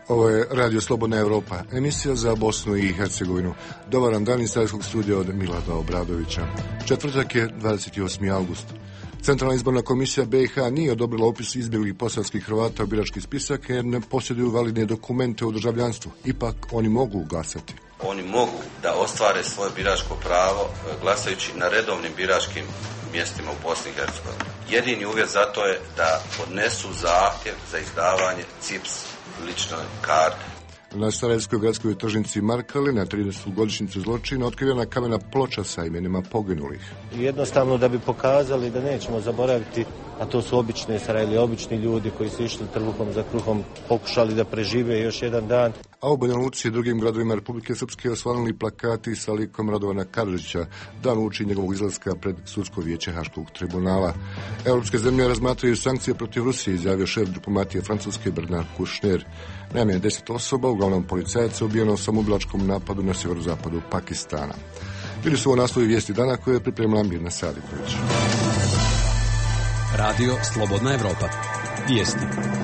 Ovo je Radio Slobodna Evropa, emisija za Bosnu i Hercegovinu. Dobar dan iz Sarajevskog studija od Milada Obradovića. Četvrtak je 28. august. Centralna izborna komisija BiH nije odobrila upis izbjeglih bosanskih Hrvata u birački spisak jer ne posjeduju validne dokumente o državljanstvu. Ipak oni mogu glasati. Oni mogu da ostvare svoje biračko pravo glasajući na redovnim biračkim mjestima u Bosni i Hercegovini. Jedini uvjet za to je da podnesu zahtjev za izdavanje CIPS lične karte. Na Sarajevskoj gradskoj tržnici Markali na 30. godišnjicu zločina otkrivena kamena ploča sa imenima poginulih. Jednostavno da bi pokazali da nećemo zaboraviti, a to su obične Sarajeli, obični ljudi koji su išli trbuhom za kruhom, pokušali da prežive još jedan dan. A u Banja Luci i drugim gradovima Republike Srpske osvanuli plakati sa likom Radovana Karadžića, dan uoči njegovog izlaska pred sudsko vijeće Haškog tribunala. Europske zemlje razmatraju sankcije protiv Rusije, izjavio šef diplomatije Francuske Bernard Kouchner. Najmanje 10 osoba, uglavnom policajaca, ubijeno u samoubilačkom napadu na sjeverozapadu Pakistana. Bili su ovo naslovi vijesti dana koje je pripremila Mirna Sadiković. Radio Slobodna Evropa. Vijesti.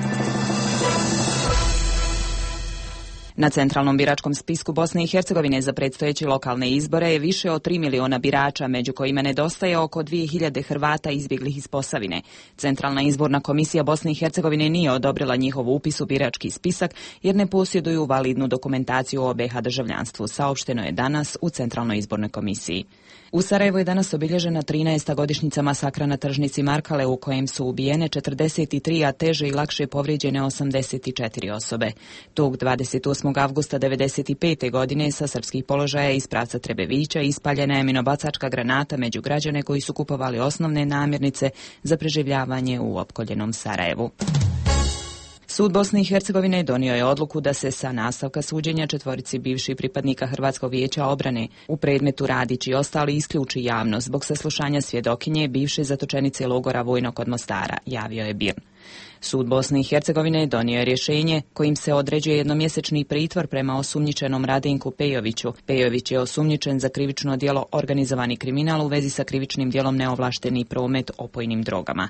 Na centralnom biračkom spisku Bosne i Hercegovine za predstojeće lokalne izbore je više od 3 miliona birača, među kojima nedostaje oko 2000 Hrvata izbjeglih iz Posavine. Centralna izborna komisija Bosne i Hercegovine nije odobrila njihov upis u birački spisak jer ne posjeduju validnu dokumentaciju o BiH državljanstvu, saopšteno je danas u Centralnoj izbornoj komisiji. U Sarajevu je danas obilježena 13. godišnjica masakra na tržnici Markale u kojem su ubijene 43, a teže i lakše povrijeđene 84 osobe. Tog 28. avgusta 1995. godine sa srpskih položaja iz pravca Trebevića ispaljena je minobacačka granata među građane koji su kupovali osnovne namirnice za preživljavanje u opkoljenom Sarajevu. Sud Bosne i Hercegovine donio je odluku da se sa nastavka suđenja 4 bivših pripadnika Hrvatskog vijeća obrane u predmetu Radić i ostali isključi javnost zbog saslušanja svjedokinje bivše zatočenice logora Vojnog kod Mostara, javio je BIRN. Sud Bosne i Hercegovine donio je rješenje kojim se određuje jednomjesečni pritvor prema osumnjičenom Radenku Pejoviću. Pejović je osumnjičen za krivično djelo organizovani kriminal u vezi sa krivičnim djelom neovlašteni promet opojnim drogama.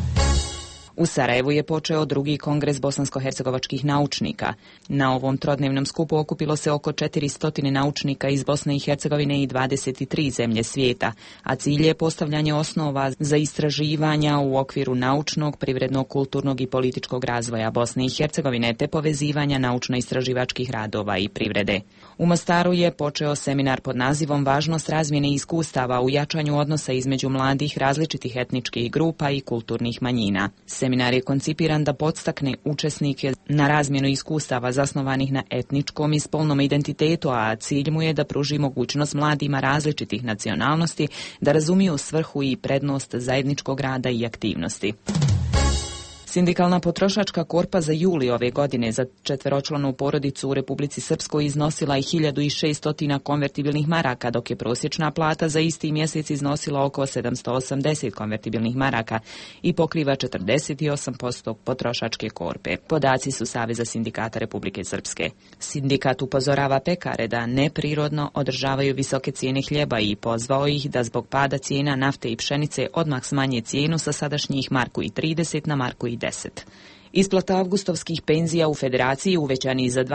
U Sarajevu je počeo 2. kongres bosansko-hercegovačkih naučnika. Na ovom trodnevnom skupu okupilo se oko 400 naučnika iz Bosne i Hercegovine i 23 zemlje svijeta, a cilj je postavljanje osnova za istraživanja u okviru naučnog, privrednog, kulturnog i političkog razvoja Bosne i Hercegovine te povezivanja naučno-istraživačkih radova i privrede. U Mostaru je počeo seminar pod nazivom Važnost razmjene iskustava u jačanju odnosa između mladih različitih etničkih grupa i kulturnih manjina. Seminar je koncipiran da podstakne učesnike na razmjenu iskustava zasnovanih na etničkom i spolnom identitetu, a cilj mu je da pruži mogućnost mladima različitih nacionalnosti da razumiju svrhu i prednost zajedničkog rada i aktivnosti. Sindikalna potrošačka korpa za juli ove godine za 4-članu porodicu u Republici Srpskoj iznosila je 1600 konvertibilnih maraka, dok je prosječna plata za isti mjesec iznosila oko 780 konvertibilnih maraka i pokriva 48% potrošačke korpe. Podaci su Saveza sindikata Republike Srpske. Sindikat upozorava pekare da neprirodno održavaju visoke cijene hljeba i pozvao ih da zbog pada cijena nafte i pšenice odmah smanje cijenu sa sadašnjih $1,30 na $1,10. Isplata avgustovskih penzija u Federaciji uvećani za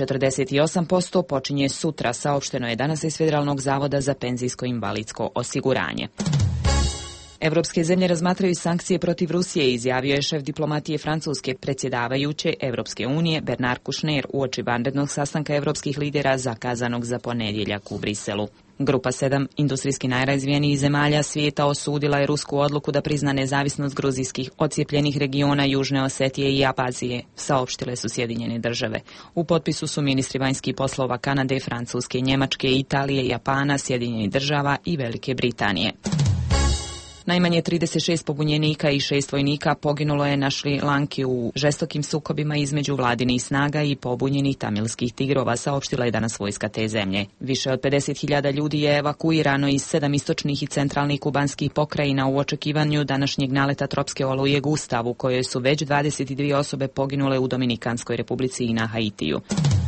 2,48% počinje sutra, saopšteno je danas iz Federalnog zavoda za penzijsko-invalidsko osiguranje. Evropske zemlje razmatraju sankcije protiv Rusije, izjavio je šef diplomatije Francuske predsjedavajuće Evropske unije Bernard Kouchner uoči vanrednog sastanka evropskih lidera zakazanog za ponedjeljak u Briselu. Grupa 7 industrijski najrazvijenijih zemalja svijeta osudila je rusku odluku da prizna nezavisnost gruzijskih odcijepljenih regiona Južne Osetije i Abazije, saopštile su Sjedinjene države. U potpisu su ministri vanjskih poslova Kanade, Francuske, Njemačke, Italije, Japana, Sjedinjenih država i Velike Britanije. Najmanje 36 pobunjenika i 6 vojnika poginulo je na Šri Lanki u žestokim sukobima između vladinih snaga i pobunjenih tamilskih tigrova, saopštila je danas vojska te zemlje. Više od 50.000 ljudi je evakuirano iz 7 istočnih i centralnih kubanskih pokrajina u očekivanju današnjeg naleta tropske oluje Gustav, u kojoj su već 22 osobe poginule u Dominikanskoj republici i na Haitiju.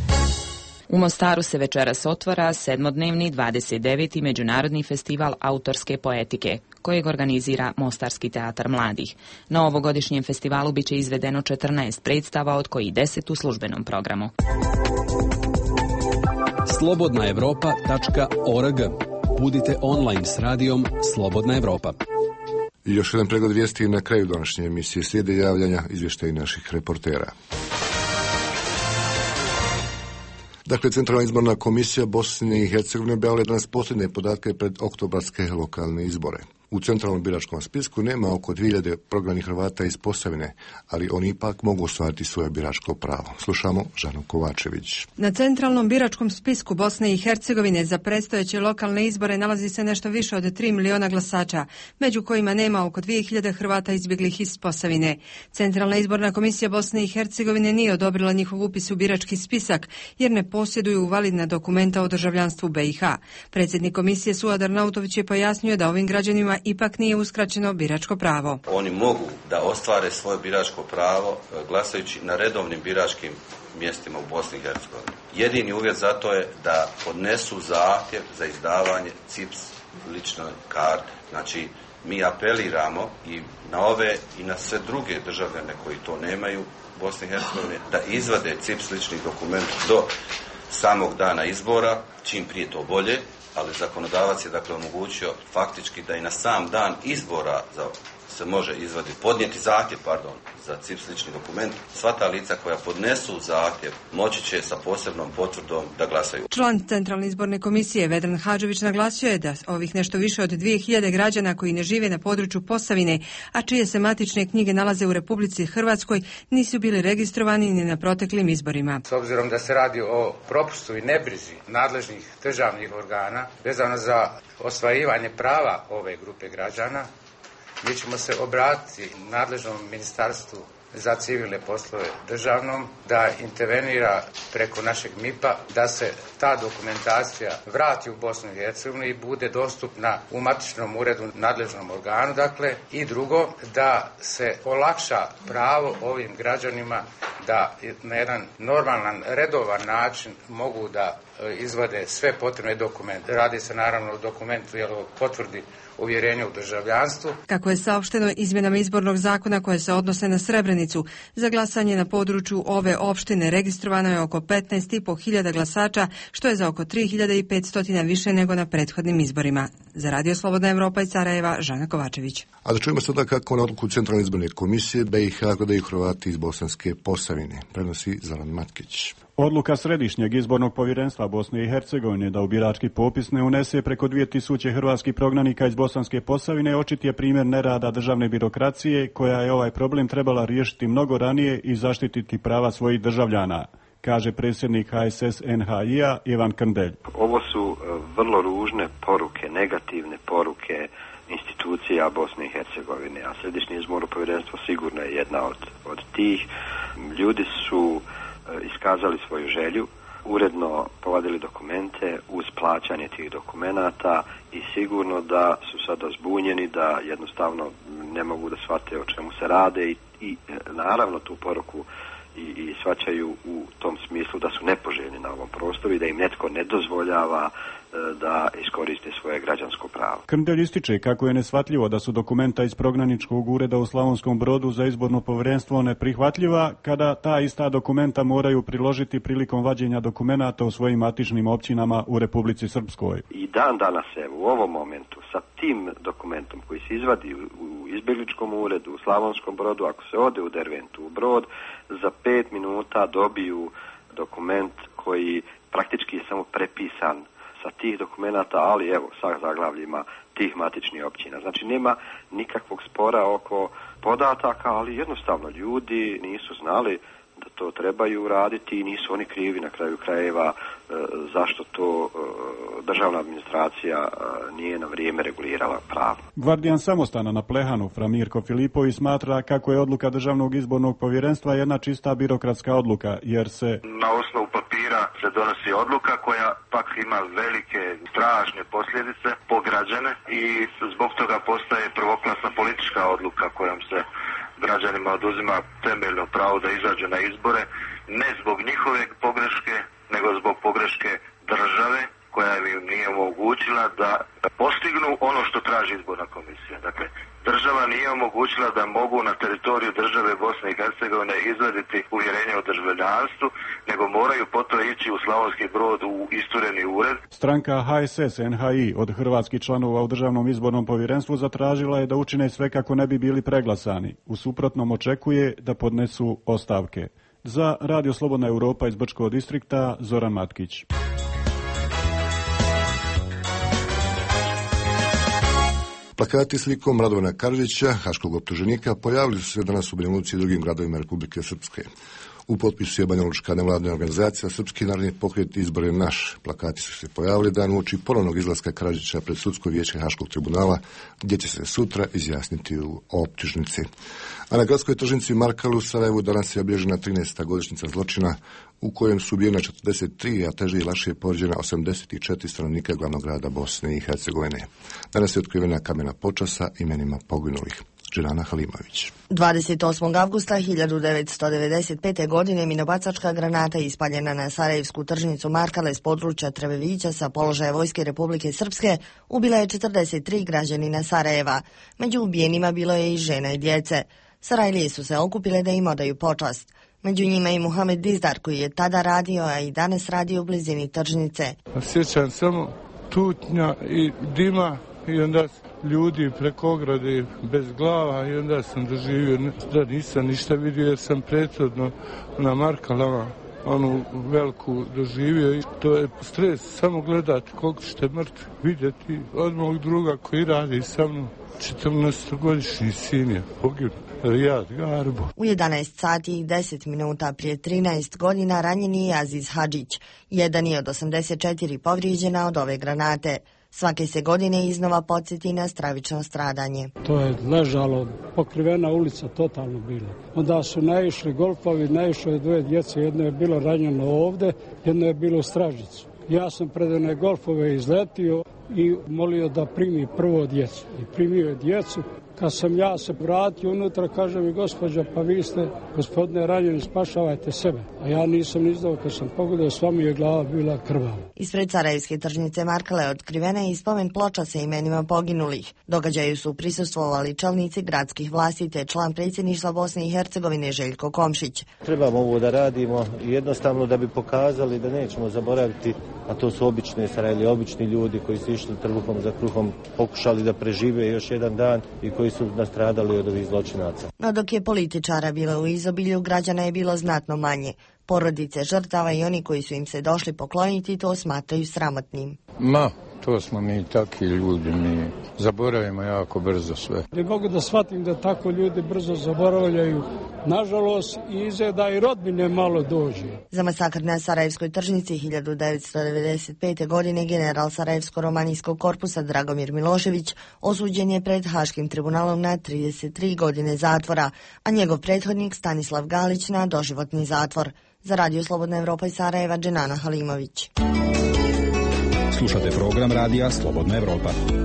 U Mostaru se večeras otvara 7-dnevni 29. Međunarodni festival autorske poetike. kojeg organizira Mostarski teatar mladih. Na ovogodišnjem festivalu biće izvedeno 14 predstava, od kojih 10 u službenom programu. Slobodnaevropa.org. Budite online s radijom Slobodna Evropa. I još jedan pregled vijesti na kraju današnje emisije. Slijede javljanja, izvještaji naših reportera. Dakle, Centralna izborna komisija Bosne i Hercegovine objavila danas posljednje podatke pred oktobarske lokalne izbore. U centralnom biračkom spisku nema oko 2000 prognanih Hrvata iz Posavine, ali oni ipak mogu ostvariti svoje biračko pravo. Slušamo Žanu Kovačević. Na centralnom biračkom spisku Bosne i Hercegovine za predstojeće lokalne izbore nalazi se nešto više od 3 miliona glasača, među kojima nema oko 2000 Hrvata izbjeglih iz Posavine. Centralna izborna komisija Bosne i Hercegovine nije odobrila njihov upis u birački spisak, jer ne posjeduju validna dokumenta o državljanstvu BiH. Predsjednik komisije Suad Arnautović je pojasnio da ovim građanima ipak nije uskraćeno biračko pravo. Oni mogu da ostvare svoje biračko pravo glasajući na redovnim biračkim mjestima u Bosni i Hercegovini. Jedini uvjet za to je da podnesu zahtjev za izdavanje CIPS lične karte. Znači, mi apeliramo i na ove i na sve druge državljane koji to nemaju u Bosni i Hercegovini da izvade CIPS lični dokument do samog dana izbora, čim prije to bolje, ali zakonodavac je dakle omogućio faktički da i na sam dan izbora se može podnijeti zahtjev za CIPS lični dokument. Sva ta lica koja podnesu zahtjev moći će sa posebnom potvrdom da glasaju. Član Centralne izborne komisije Vedran Hadžović naglasio je da ovih nešto više od 2000 građana koji ne žive na području Posavine, a čije se matične knjige nalaze u Republici Hrvatskoj, nisu bili registrovani ni na proteklim izborima. S obzirom da se radi o propustu i nebrizi nadležnih državnih organa vezano za ostvarivanje prava ove grupe građana, mi ćemo se obratiti nadležnom ministarstvu za civilne poslove državnom da intervenira preko našeg MIP-a da se ta dokumentacija vrati u Bosnu i Hercegovinu i bude dostupna u matičnom uredu nadležnom organu, dakle, i drugo, da se olakša pravo ovim građanima da na jedan normalan, redovan način mogu da izvade sve potrebne dokumente. Radi se naravno o dokumentu, o potvrdi uvjerenja u državljanstvu. Kako je saopšteno izmjenama izbornog zakona koje se odnose na Srebrenicu, za glasanje na području ove opštine registrovano je oko 15.500 glasača, što je za oko 3.500 više nego na prethodnim izborima. Za Radio Slobodna Evropa iz Sarajeva, Žana Kovačević. A da čujemo sada kako na odluku Centralne izborne komisije BiH gledaju Hrvati iz Bosanske Posavine. Prenosi Zoran Matkić. Odluka Središnjeg izbornog povjerenstva Bosne i Hercegovine da u birački popis ne unese preko 2000 hrvatskih prognanika iz Bosanske Posavine očit je primjer nerada državne birokracije koja je ovaj problem trebala riješiti mnogo ranije i zaštititi prava svojih državljana, kaže predsjednik HSS NHI-a Ivan Krndelj. Ovo su vrlo ružne poruke, negativne poruke institucija Bosne i Hercegovine, a Središnje izborno povjerenstvo sigurno je jedna od tih. Ljudi su iskazali svoju želju, uredno povadili dokumente uz plaćanje tih dokumenata i sigurno da su sada zbunjeni, da jednostavno ne mogu da shvate o čemu se rade i naravno tu poruku i shvaćaju u tom smislu da su nepoželjni na ovom prostoru i da im netko ne dozvoljava da iskoriste svoje građansko pravo. Krndelj ističe kako je neshvatljivo da su dokumenta iz prognaničkog ureda u Slavonskom Brodu za izborno povjerenstvo neprihvatljiva kada ta ista dokumenta moraju priložiti prilikom vađenja dokumenata u svojim matičnim općinama u Republici Srpskoj. I dan danas u ovom momentu sa tim dokumentom koji se izvadi u izbjegličkom uredu u Slavonskom Brodu, ako se ode u Derventu u Brod, za 5 minuta dobiju dokument koji praktički je samo prepisan sa tih dokumenata, ali evo sa zaglavljima tih matičnih općina. Znači nema nikakvog spora oko podataka, ali jednostavno ljudi nisu znali da to trebaju raditi i nisu oni krivi na kraju krajeva zašto to državna administracija nije na vrijeme regulirala pravo. Gvardijan samostana na Plehanu Framirko Filipović smatra kako je odluka Državnog izbornog povjerenstva jedna čista birokratska odluka, jer se na osnovu papira se donosi odluka koja pak ima velike, strašne posljedice po građane i zbog toga postaje prvoklasna politička odluka kojom se građanima oduzima temeljno pravo da izađu na izbore, ne zbog njihove pogreške, nego zbog pogreške države koja im nije omogućila da postignu ono što traži izborna komisija. mogu na teritoriju države Bosne i Hercegovine izvaditi uvjerenje o državljanstvu, nego moraju potom ići u Slavonski Brod u istureni ured. Stranka HSS NHI od hrvatskih članova u Državnom izbornom povjerenstvu zatražila je da učine sve kako ne bi bili preglasani. U suprotnom očekuje da podnesu ostavke. Za Radio Slobodna Europa iz Brčkog distrikta, Zoran Matkić. Plakati slikom Radovana Karadžića, haškog optuženika, pojavili su se danas u Banja Luci i drugim gradovima Republike Srpske. U potpisu je banjalučka nevladna organizacija Srpski narodni pokret Izbor je naš. Plakati su se pojavili dan uoči ponovnog izlaska Karadžića pred sudsko vijeće Haškog tribunala, gdje će se sutra izjasniti u optužnici. A na gradskoj tržnici Markalu u Sarajevu danas je obilježena 13. godišnjica zločina u kojem su ubijena 43, a teže i lakše povrijeđena 84 stanovnika glavnog grada Bosne i Hercegovine. Danas je otkrivena kamena počasa imenima poginulih. Dženana Halimović. 28. avgusta 1995. godine minobacačka granata ispaljena na sarajevsku tržnicu Markale s područja Trebevića sa položaja Vojske Republike Srpske ubila je 43 građanina Sarajeva. Među ubijenima bilo je i žena i djece. Sarajlije su se okupile da im odaju počast. Među njima i Muhamed Dizdar koji je tada radio, a i danas radi u blizini tržnice. Sjećam samo tutnja i dima i onda ljudi preko ograde bez glava i onda sam doživio da nisam ništa vidio jer sam prethodno na Markalama onu veliku doživio i to je stres samo gledati koliko ćete mrtvi vidjeti od mog druga koji radi sa mnom. 14-godišnji sin je poginuo. Rijad Garbo. U 11 sati i 10 minuta prije 13 godina ranjeni je Aziz Hadžić. Jedan je od 84 povrijeđena od ove granate. Svake se godine iznova podsjeti na stravično stradanje. To je ležalo, pokrivena ulica totalno bila. Onda su naišli golfovi, naišlo je dvoje djece, jedno je bilo ranjeno ovde, jedno je bilo u Stražicu. Ja sam pred one golfove izletio i molio da primi prvo djecu. I primio je djecu. Kad sam ja se vratio unutra, kaže mi gospođa, pa vi ste, gospodine ranjeni, spašavajte sebe. A ja nisam izdao, kad sam pogledao, sva mi je glava bila krvava. Ispred sarajevske tržnice Markale otkrivena je i spomen ploča sa imenima poginulih. Događaju su prisustvovali čelnici gradskih vlasti te član predsjedništva Bosne i Hercegovine Željko Komšić. Trebamo ovo da radimo jednostavno da bi pokazali da nećemo zaboraviti, a to su obične Sarajlije, obični ljudi koji su išli trbuhom za kruhom, pokušali da prežive još jedan dan i koji su nastradali od ovih zločinaca. No dok je političara bilo u izobilju, građana je bilo znatno manje. Porodice žrtava i oni koji su im se došli pokloniti to smatraju sramotnim. To smo mi takvi ljudi, mi zaboravimo jako brzo sve. Ne mogu da shvatim da tako ljudi brzo zaboravljaju. Nažalost, izgleda i rodbine malo dođe. Za masakr na Sarajevskoj tržnici 1995. godine general Sarajevsko-romanijskog korpusa Dragomir Milošević osuđen je pred Haškim tribunalom na 33 godine zatvora, a njegov prethodnik Stanislav Galić na doživotni zatvor. Za Radio Slobodna Europa iz Sarajeva, Dženana Halimović. Slušate program Radija Slobodna Europa.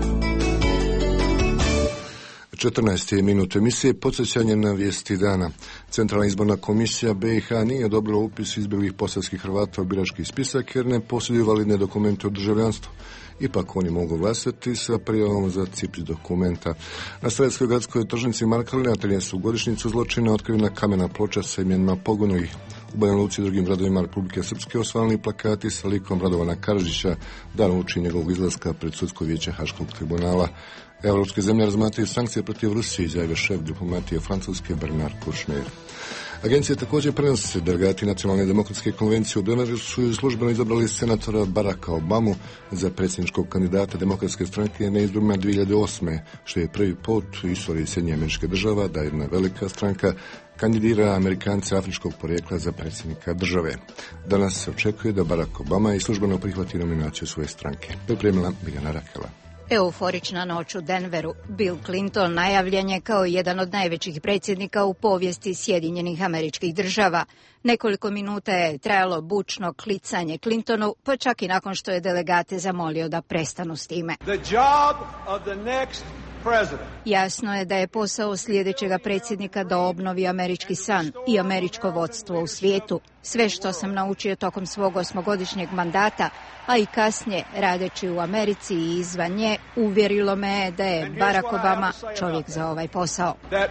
14. minut emisije, podsjećanje na vijesti dana. Centralna izborna komisija BiH nije odobrila upis izbjeglih posavskih Hrvata u birački spisak jer ne posjeduju validne dokumente o državljanstvu. Ipak oni mogu glasati sa prijavom za CIPS dokumenta. Na Sarajevskoj gradskoj tržnici Markale na 13. godišnjicu zločina otkrivena kamena ploča sa imenima poginulih. U Banja Luci i drugim gradovima Republike Srpske osvanuli plakati sa likom Radovana Karadžića dan uoči njegovog izlaska pred sudsko vijeće Haškog tribunala. Evropske zemlje razmatraju sankcije protiv Rusije, izjavio šef diplomatije Francuske Bernard Kouchner. Agencije također prenose delegati Nacionalne demokratske konvencije u Beogradu su službeno izabrali senatora Baracka Obamu za predsjedničkog kandidata Demokratske stranke na izborima 2008. što je prvi put u istoriji Sjedinjenih Američkih Država da jedna velika stranka kandidira Amerikance afričkog porijekla za predsjednika države. Danas se očekuje da Barack Obama i službeno prihvati nominaciju svoje stranke. Pripremila Biljana Rakela. Euforična noć u Denveru. Bill Clinton najavljen je kao jedan od najvećih predsjednika u povijesti Sjedinjenih Američkih Država. Nekoliko minuta je trajalo bučno klicanje Clintonu, pa čak i nakon što je delegate zamolio da prestanu s time. The job of the next Jasno je da je posao sljedećega predsjednika da obnovi američki san i američko vodstvo u svijetu. Sve što sam naučio tokom svog 8-godišnjeg mandata, a i kasnije radeći u Americi i izvan nje, uvjerilo me je da je Barack Obama čovjek za ovaj posao.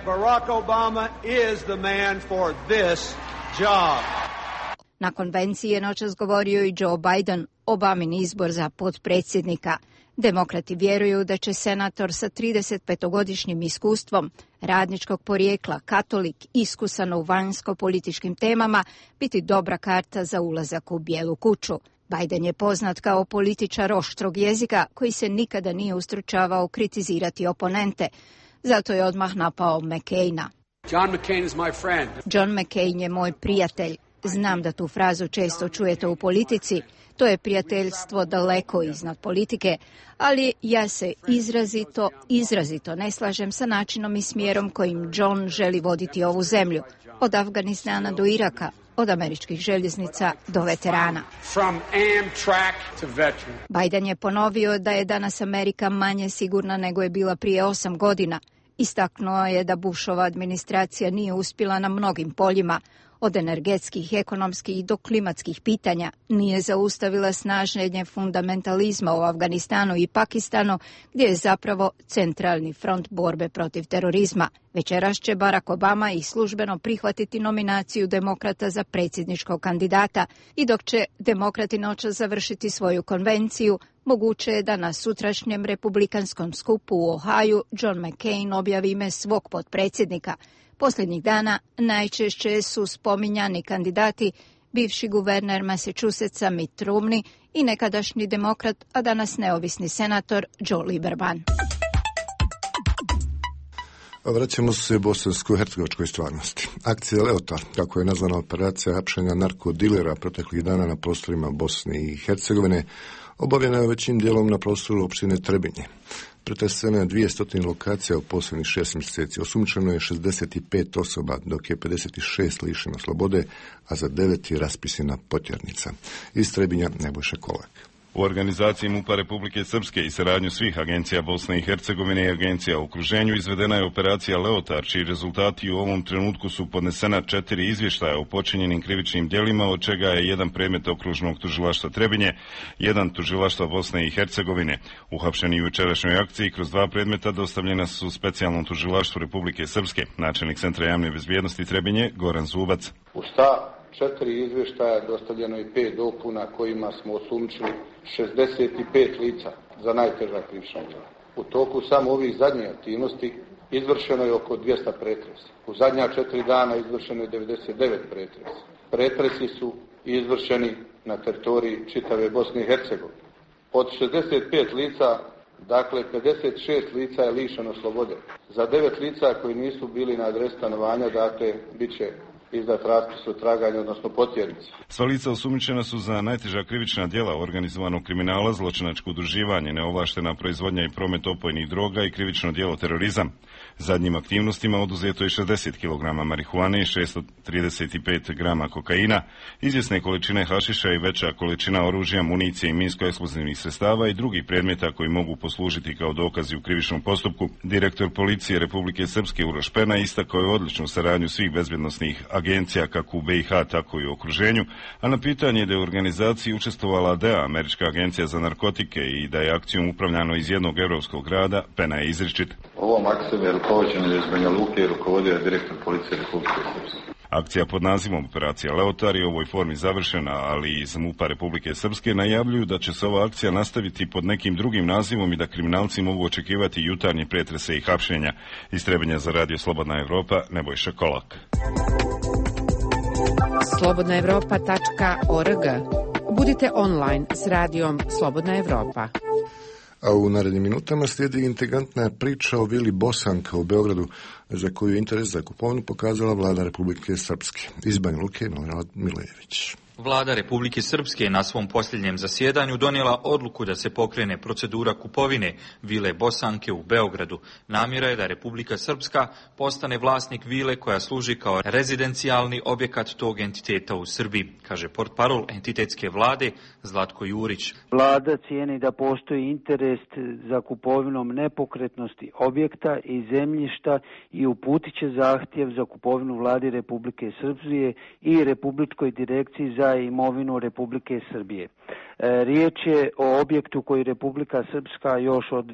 Na konvenciji je noćas govorio i Joe Biden, Obamin izbor za potpredsjednika. Demokrati vjeruju da će senator sa 35-godišnjim iskustvom, radničkog porijekla, katolik, iskusan u vanjsko-političkim temama, biti dobra karta za ulazak u Bijelu kuću. Biden je poznat kao političar oštrog jezika koji se nikada nije ustručavao kritizirati oponente. Zato je odmah napao McCaina. John McCain je moj prijatelj. Znam da tu frazu često čujete u politici. To je prijateljstvo daleko iznad politike, ali ja se izrazito ne slažem sa načinom i smjerom kojim John želi voditi ovu zemlju. Od Afganistana do Iraka, od američkih željeznica do veterana. Biden je ponovio da je danas Amerika manje sigurna nego je bila prije 8 godina. Istaknuo je da Bushova administracija nije uspjela na mnogim poljima, od energetskih, ekonomskih do klimatskih pitanja, nije zaustavila snaženje fundamentalizma u Afganistanu i Pakistanu, gdje je zapravo centralni front borbe protiv terorizma. Večeras će Barack Obama i službeno prihvatiti nominaciju demokrata za predsjedničkog kandidata i dok će demokrati noćas završiti svoju konvenciju, moguće je da na sutrašnjem republikanskom skupu u Ohaju John McCain objavi ime svog potpredsjednika. Posljednjih dana najčešće su spominjani kandidati bivši guverner Massachusettsa Mitt Romney i nekadašnji demokrat, a danas neovisni senator Joe Lieberman. Vraćamo se bosansko-hercegovačkoj stvarnosti. Akcija Leotar, kako je nazvana operacija hapšenja narkodilera proteklih dana na prostorima Bosne i Hercegovine, obavljena je većim dijelom na prostoru opštine Trebinje. Pretreseno je 200 lokacija u posljednjih 6 mjeseci. Osumnjičeno je 65 osoba, dok je 56 lišeno slobode, a za 9 je raspisana potjernica. Iz Trebinja Nebojša Kolak. U organizaciji MUP-a Republike Srpske i saradnju svih agencija Bosne i Hercegovine i agencija u okruženju izvedena je operacija Leotar, čiji rezultati u ovom trenutku su podnesena 4 izvještaja o počinjenim krivičnim djelima, od čega je 1 predmet okružnog tužilaštva Trebinje, 1 tužilaštva Bosne i Hercegovine. Uhapšeni u jučerašnjoj akciji kroz 2 predmeta dostavljena su specijalnom tužilaštvu Republike Srpske. Načelnik Centra javne bezbjednosti Trebinje Goran Zubac. U šta 4 izvještaja dostavljeno i 5 dopuna kojima smo osumnjičili 65 lica za najteža krivična djela. U toku samo ovih zadnjih aktivnosti izvršeno je oko 200 pretresa. U zadnja 4 dana izvršeno je 99 pretresa. Pretresi su izvršeni na teritoriji čitave Bosne i Hercegovine. Od 65 lica, dakle 56 lica je lišeno slobode. Za 9 lica koji nisu bili na adresi stanovanja, dakle, bit će izdat raspis o traganju, odnosno potjernici. Sva lica osumnjičena su za najteža krivična djela organizovanog kriminala, zločinačko udruživanje, neovlaštena proizvodnja i promet opojnih droga i krivično djelo terorizam. Zadnjim aktivnostima oduzeto je 60 kg marihuane i 635 grama kokaina, izvjesne količine hašiša i veća količina oružja, municije i minsko-eksplozivnih sredstava i drugih predmeta koji mogu poslužiti kao dokazi u krivičnom postupku. Direktor policije Republike Srpske Uroš Perna istakao je odličnu saradnju svih bezbjednosnih agencija kako u BiH, tako i u okruženju, a na pitanje da je u organizaciji učestvovala DEA, Američka agencija za narkotike, i da je akcijom upravljano iz jednog europskog grada, Pena je izričit. Ovom akcijom je rukovođena iz Banja Luke i rukovodio je direktor policije Republike Srpske. Akcija pod nazivom Operacija Leotar je u ovoj formi završena, ali iz MUP-a Republike Srpske najavljuju da će se ova akcija nastaviti pod nekim drugim nazivom i da kriminalci mogu očekivati jutarnje pretrese i hapšenja. Iz Trebinja za radio Slobodna Evropa, Nebojša Kolak. slobodnaevropa.org. Budite online s radijom Slobodna Evropa. A u narednim minutama slijedi intrigantna priča o vili Bosanka u Beogradu, za koju je interes za kupovinu pokazala vlada Republike Srpske. Iz Banja Luke, Milorad Milejević. Vlada Republike Srpske na svom posljednjem zasjedanju donijela odluku da se pokrene procedura kupovine vile Bosanke u Beogradu. Namjera je da Republika Srpska postane vlasnik vile koja služi kao rezidencijalni objekat tog entiteta u Srbiji, kaže portparol entitetske vlade Zlatko Jurić. Vlada cijeni da postoji interes za kupovinom nepokretnosti objekta i zemljišta i uputit će zahtjev za kupovinu Vladi Republike Srpske i Republičkoj direkciji za imovinu Republike Srbije. Riječ je o objektu koji Republika Srpska još od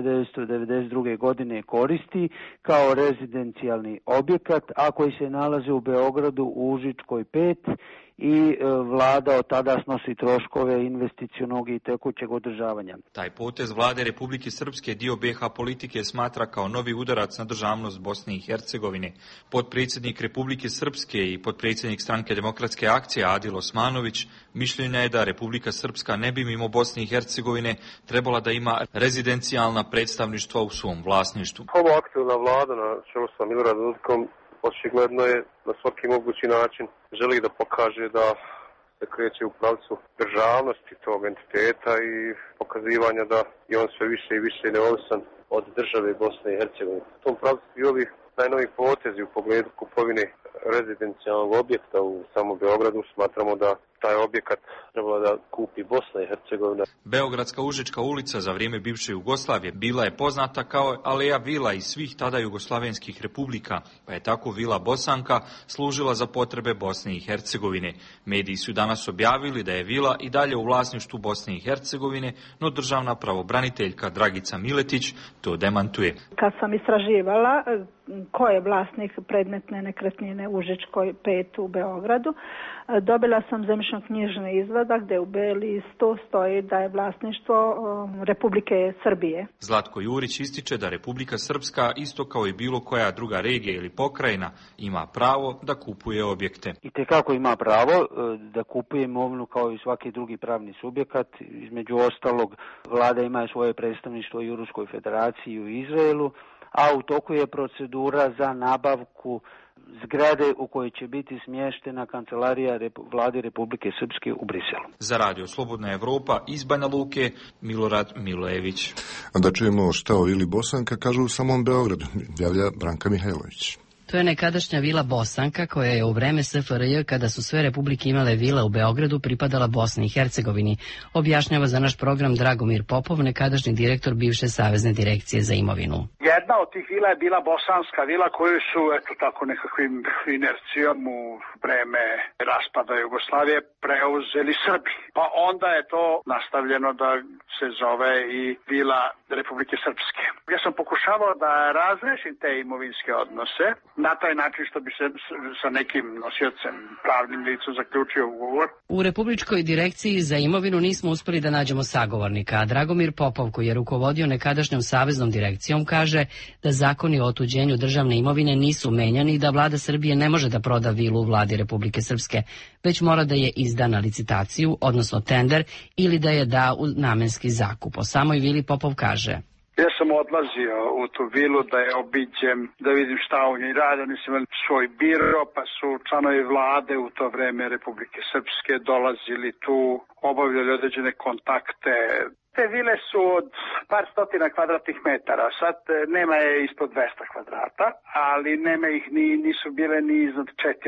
1992. godine koristi kao rezidencijalni objekat, a koji se nalazi u Beogradu u Užičkoj 5 i vlada od tada snosi troškove investicionog i tekućeg održavanja. Taj potez vlade Republike Srpske dio BiH politike smatra kao novi udarac na državnost Bosne i Hercegovine. Potpredsjednik Republike Srpske i potpredsjednik Stranke demokratske akcije Adil Osmanović mišljenja je da Republika Srpska ne bi mimo Bosne i Hercegovine trebala da ima rezidencijalna predstavništva u svom vlasništvu. Ova aktualna vlada na čelu sa Miloradom Dodikom očigledno je na svaki mogući način želi da pokaže da se kreće u pravcu državnosti tog entiteta i pokazivanja da je on sve više i više neovisan od države Bosne i Hercegovine. U tom pravcu i ovih najnovih potezi u pogledu kupovine rezidencijalnog objekta u samom Beogradu smatramo da taj objekat trebala da kupi Bosna i Hercegovina. Beogradska Užička ulica za vrijeme bivše Jugoslavije bila je poznata kao aleja vila iz svih tada jugoslavenskih republika, pa je tako vila Bosanka služila za potrebe Bosne i Hercegovine. Mediji su danas objavili da je vila i dalje u vlasništvu Bosne i Hercegovine, no državna pravobraniteljka Dragica Miletić to demantuje. Kad sam istraživala ko je vlasnik predmetne nekretnine u Užičkoj 5 u Beogradu, dobila sam zemljišno-knjižni izvadak gdje u B-listu stoji da je vlasništvo Republike Srbije. Zlatko Jurić ističe da Republika Srpska, isto kao i bilo koja druga regija ili pokrajina, ima pravo da kupuje objekte. Itekako ima pravo da kupuje imovinu kao i svaki drugi pravni subjekat. Između ostalog, vlada ima svoje predstavništvo i u Ruskoj federaciji i u Izraelu, a u toku je procedura za nabavku zgrade u kojoj će biti smještena kancelarija vlade Republike Srpske u Briselu. Za Radio Slobodna Evropa iz Banja Luke, Milorad Milojević. Da čujemo šta o vili Bosanka kažu u samom Beogradu, javlja Branka Mihajlović. To je nekadašnja vila Bosanka koja je u vreme SFRJ, kada su sve republike imale vile u Beogradu, pripadala Bosni i Hercegovini, objašnjava za naš program Dragomir Popov, nekadašnji direktor bivše Savezne direkcije za imovinu. Jedna od tih vila je bila Bosanska vila koju su tako nekakvim inercijom u vreme raspada Jugoslavije preuzeli Srbi. Pa onda je to nastavljeno da se zove i vila Republike Srpske. Ja sam pokušavao da razrešim te imovinske odnose na taj način što bi se sa nekim nosiocem pravnim licom zaključio ugovor. U Republičkoj direkciji za imovinu nismo uspeli da nađemo sagovornika, a Dragomir Popov, koji je rukovodio nekadašnjom saveznom direkcijom, kaže da zakoni o otuđenju državne imovine nisu menjani i da vlada Srbije ne može da proda vilu u vladi Republike Srpske, već mora da je izda na licitaciju, odnosno tender, ili da je da u namenski zakup. O samoj vili Popov kaže: Ja sam odlazio u tu vilu da je obiđem, da vidim šta u njoj rade. Oni su imali svoj biro, pa su članovi vlade u to vreme Republike Srpske dolazili tu, obavljali određene kontakte. Te vile su od par stotina kvadratnih metara, sad nema je ispod 200 kvadrata, ali nema ih nisu bile ni iznad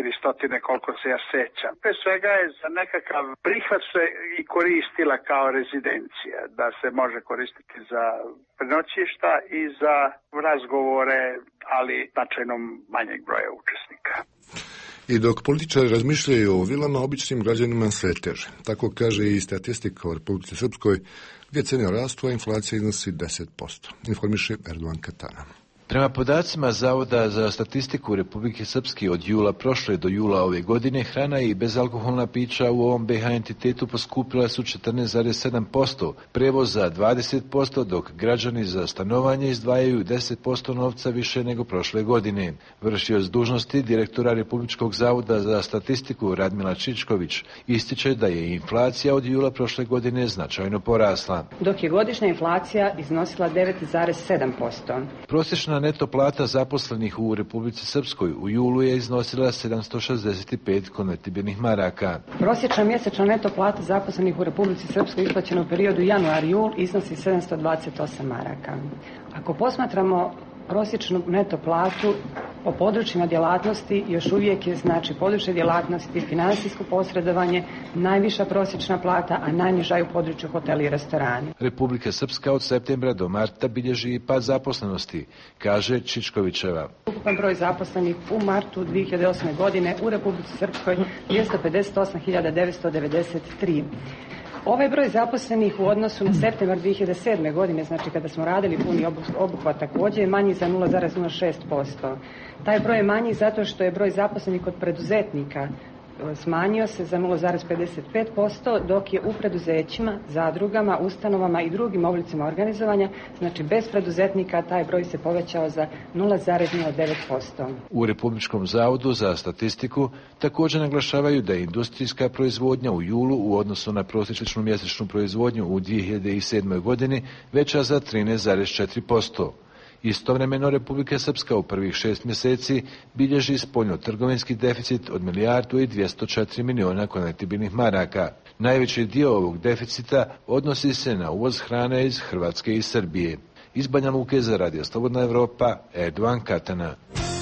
400 koliko se ja sećam. Pre svega je za nekakav prihvat se i koristila kao rezidencija, da se može koristiti za prenoćišta i za razgovore, ali značajno manjeg broja učesnika. I dok političari razmišljaju o vilama, običnim građanima sve teže. Tako kaže i statistika o Republici Srpskoj, gdje cene rastu, a inflacija iznosi 10%. Informiše Erdogan Katana. Prema podacima Zavoda za statistiku Republike Srpske od jula prošle do jula ove godine, hrana i bezalkoholna pića u ovom BiH entitetu poskupila su 14,7%, prevoz za 20%, dok građani za stanovanje izdvajaju 10% novca više nego prošle godine. Vršioc dužnosti direktora Republičkog zavoda za statistiku Radmila Čičković ističe da je inflacija od jula prošle godine značajno porasla. Dok je godišnja inflacija iznosila 9,7%. Prosječna neto plata zaposlenih u Republici Srpskoj u julu je iznosila 765 konvertibilnih maraka. Prosječna mjesečna neto plata zaposlenih u Republici Srpskoj isplaćena u periodu januar-jul iznosi 728 maraka. Ako posmatramo prosječnu neto platu po područjima djelatnosti, još uvijek je područje djelatnosti, financijsko posredovanje, najviša prosječna plata, a najniža je u području hoteli i restorani. Republika Srpska od septembra do marta bilježi pad zaposlenosti, kaže Čičkovićeva. Ukupan broj zaposlenih u martu 2008. godine u Republici Srpskoj 258.993. Ovaj broj zaposlenih u odnosu na septembar 2007. godine, znači kada smo radili puni obuhvat, također je manji za 0,06%. Taj broj je manji zato što je broj zaposlenih kod preduzetnika smanjio se za 0,55%, dok je u preduzećima, zadrugama, ustanovama i drugim oblicima organizovanja, znači bez preduzetnika, taj broj se povećao za 0,09%. U Republičkom zavodu za statistiku također naglašavaju da je industrijska proizvodnja u julu u odnosu na prosječnu mjesečnu proizvodnju u 2007. godini veća za 13,4%. Istovremeno Republika Srpska u prvih 6 mjeseci bilježi spoljno-trgovinski deficit od 1.204 miliona konvertibilnih maraka. Najveći dio ovog deficita odnosi se na uvoz hrane iz Hrvatske i Srbije. Iz Banja Luke za Radio Slobodna Evropa, Erdovan Katana.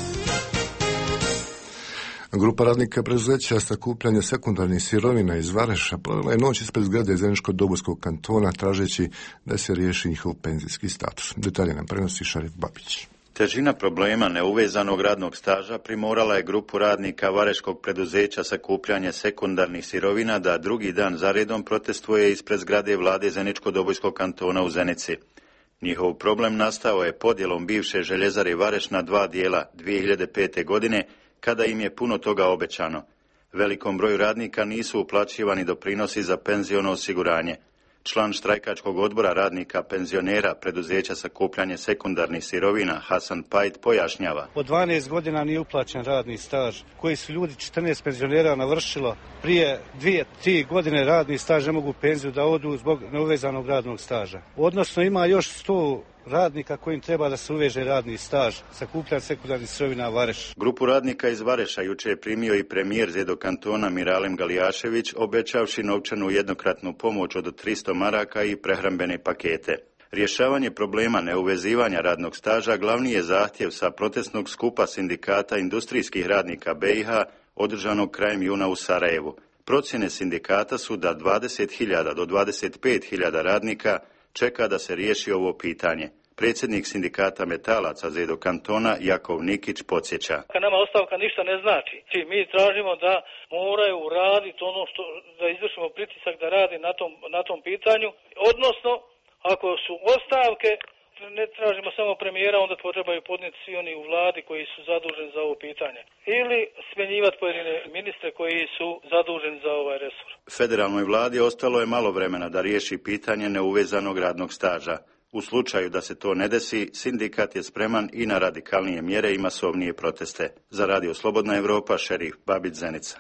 Grupa radnika preduzeća sakupljanja sekundarnih sirovina iz Vareša provela je noć ispred zgrade Zeničko-Dobojskog kantona tražeći da se riješi njihov penzijski status. Detalje nam prenosi Šarif Babić. Težina problema neuvezanog radnog staža primorala je grupu radnika vareškog preduzeća sakupljanje sekundarnih sirovina da drugi dan zaredom protestuje ispred zgrade vlade Zeničko-Dobojskog kantona u Zenici. Njihov problem nastao je podjelom bivše željezare Vareš na 2 dijela 2005. godine, kada im je puno toga obećano. Velikom broju radnika nisu uplaćivani doprinosi za penziono osiguranje. Član štrajkačkog odbora radnika penzionera preduzeća sakupljanje sekundarnih sirovina Hasan Pajt pojašnjava. Od 12 godina nije uplaćen radni staž, koji su ljudi 14 penzionera navršilo. Prije 2-3 godine radni staž ne mogu penziju da odu zbog neuvezanog radnog staža. Odnosno ima još 100 radnika kojim treba da se uveže radni staž, sakupljanje sekundarnih sirovina Vareš. Grupu radnika iz Vareša juče je primio i premijer Zedo kantona Miralem Galijašević, obećavši novčanu jednokratnu pomoć od 300 maraka i prehrambene pakete. Rješavanje problema neuvezivanja radnog staža glavni je zahtjev sa protestnog skupa sindikata industrijskih radnika BiH održanog krajem juna u Sarajevu. Procjene sindikata su da 20.000 do 25.000 radnika čeka da se riješi ovo pitanje. Predsjednik sindikata metalaca Zedo kantona Jakov Nikić podsjeća. Nama ostavka ništa ne znači. Mi tražimo da moraju uraditi ono što, da izvršimo pritisak da radi na tom pitanju. Odnosno, ako su ostavke, ne tražimo samo premijera, onda to trebaju podnijeti svi oni u vladi koji su zaduženi za ovo pitanje. Ili smjenjivati pojedine ministre koji su zaduženi za ovaj resor. Federalnoj vladi ostalo je malo vremena da riješi pitanje neuvezanog radnog staža. U slučaju da se to ne desi, sindikat je spreman i na radikalnije mjere i masovnije proteste. Za Radio Slobodna Evropa, Šerif Babić, Zenica.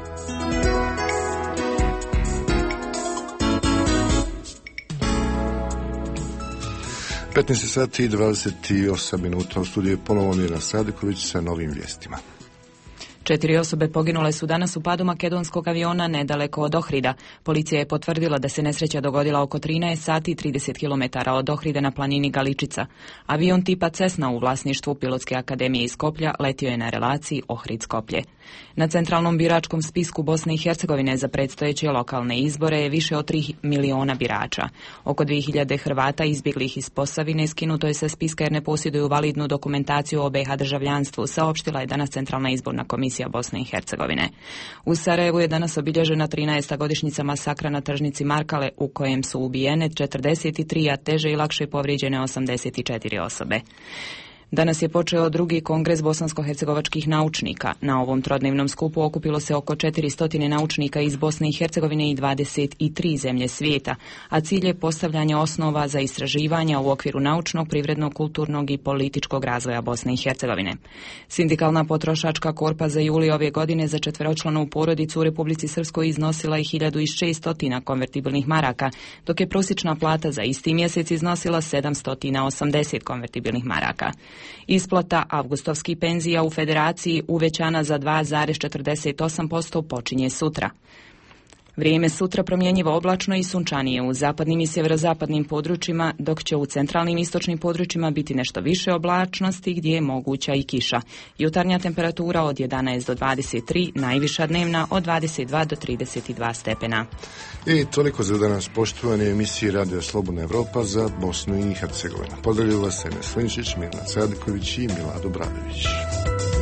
sati i 28 minuta u studiju ponovo Mirna Sadiković sa novim vijestima. 4 osobe poginule su danas u padu makedonskog aviona nedaleko od Ohrida. Policija je potvrdila da se nesreća dogodila oko 13 sati i 30 km od Ohrida na planini Galičica. Avion tipa Cessna u vlasništvu Pilotske akademije iz Skoplja letio je na relaciji Ohrid-Skoplje. Na centralnom biračkom spisku Bosne i Hercegovine za predstojeće lokalne izbore je više od 3 miliona birača. Oko 2000 Hrvata izbjeglih iz Posavine skinuto je sa spiska jer ne posjeduju validnu dokumentaciju o BiH državljanstvu, saopštila je danas Centralna izborna komisija Bosne i Hercegovine. U Sarajevu je danas obilježena 13. godišnjica masakra na tržnici Markale u kojem su ubijene 43, a teže i lakše povrijeđene 84 osobe. Danas je počeo drugi kongres bosansko-hercegovačkih naučnika. Na ovom trodnevnom skupu okupilo se oko 400 naučnika iz Bosne i Hercegovine i 23 zemlje svijeta, a cilj je postavljanje osnova za istraživanja u okviru naučnog, privrednog, kulturnog i političkog razvoja Bosne i Hercegovine. Sindikalna potrošačka korpa za juli ove godine za 4-članu porodicu u Republici Srpskoj iznosila je 1600 konvertibilnih maraka, dok je prosječna plata za isti mjesec iznosila 780 konvertibilnih maraka. Isplata avgustovskih penzija u Federaciji uvećana za 2,48% počinje sutra. Vrijeme sutra promjenjivo oblačno i sunčanije u zapadnim i sjeverozapadnim područjima, dok će u centralnim i istočnim područjima biti nešto više oblačnosti gdje je moguća i kiša. Jutarnja temperatura od 11 do 23, najviša dnevna od 22 do 32 stepena. I toliko za danas, poštovani emisiji Radio Slobodna Evropa za Bosnu i Hercegovinu. Pozdravljaju vas Enes Linčić, Mirna Sadiković i Milado Bradović.